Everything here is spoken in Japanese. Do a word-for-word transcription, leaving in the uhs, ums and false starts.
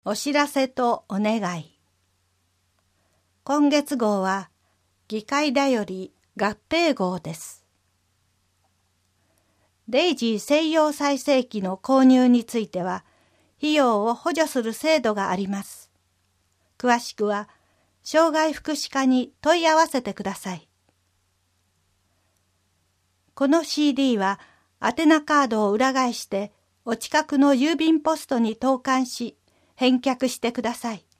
お知らせとお願い。今月号は議会だより合併号です。デイジー西洋再生機の購入については費用を補助する制度があります。詳しくは障害福祉課に問い合わせてください。この シーディー は宛名カードを裏返してお近くの郵便ポストに投函し返却してください。